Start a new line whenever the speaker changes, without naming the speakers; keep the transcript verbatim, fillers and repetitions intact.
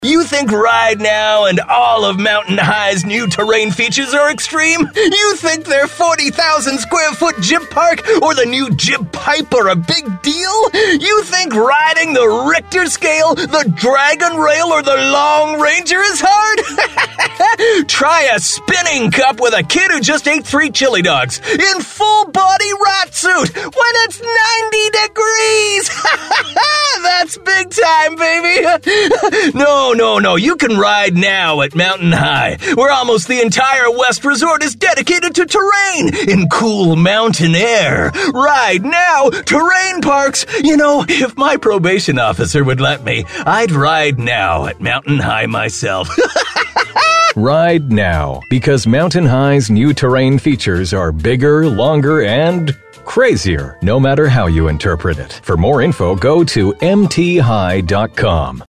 You think Ride Now and all of Mountain High's new terrain features are extreme? You think their forty thousand square foot Jib Park or the new Jib Pipe are a big deal? You think riding the Richter scale, the Dragon Rail, or the Long Ranger is hard? Try a spinning cup with a kid who just ate three chili dogs in full body rat suit when it's ninety degrees. That's big time, baby. No, no, no. You can ride now at Mountain High, where almost the entire West Resort is dedicated to terrain in cool mountain air. Ride now, terrain parks. You know, if my probation officer would let me, I'd ride now at Mountain High myself.
Ride now, because Mountain High's new terrain features are bigger, longer, and crazier, no matter how you interpret it. For more info, go to m t high dot com.